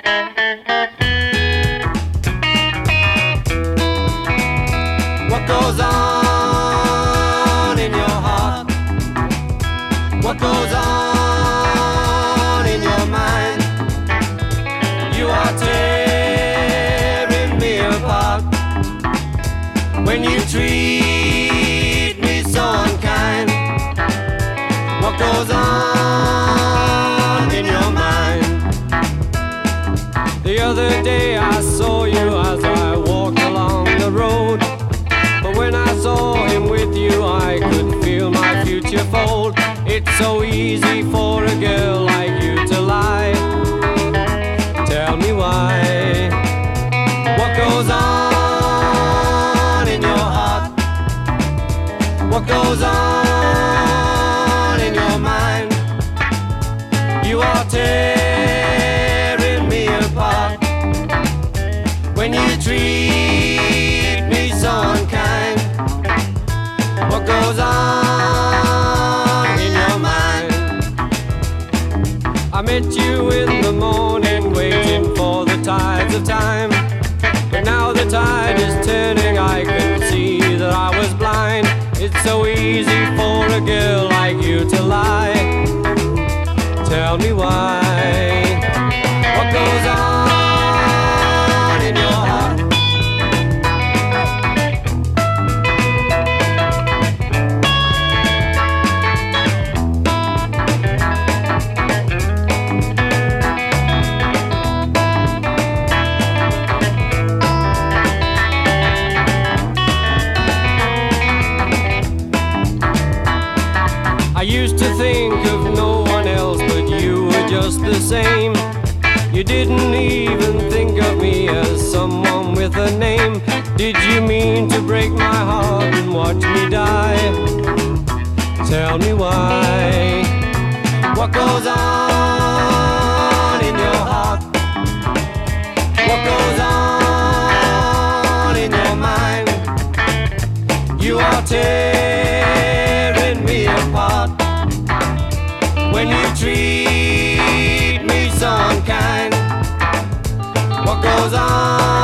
What goes on in your heart? What goes on in your mind? You are tearing me apart when you treat me so unkind. What goes on in your mind? The other day I saw you as I walked along the road. But when I saw him with you, I could feel my future fold. It's so easy for a girl like you to lie. Tell me why. What goes on in your heart? What goes on in your mind? You are tearing me apart when you treat me so unkind. What goes on in your mind? I met you in the morning waiting for the tides of time. But now the tide is turning, I can see that I was blind. It's so easy for a girl like you to lie. Tell me why. What goes on in your heart? I used to think of no one else, but you were just the same. You didn't even think of me as someone with a name. Did you mean to break my heart and watch me die? Tell me why. What goes on in your heart? What goes on in your mind? You are tearing me apart when you treat me so unkind. What goes on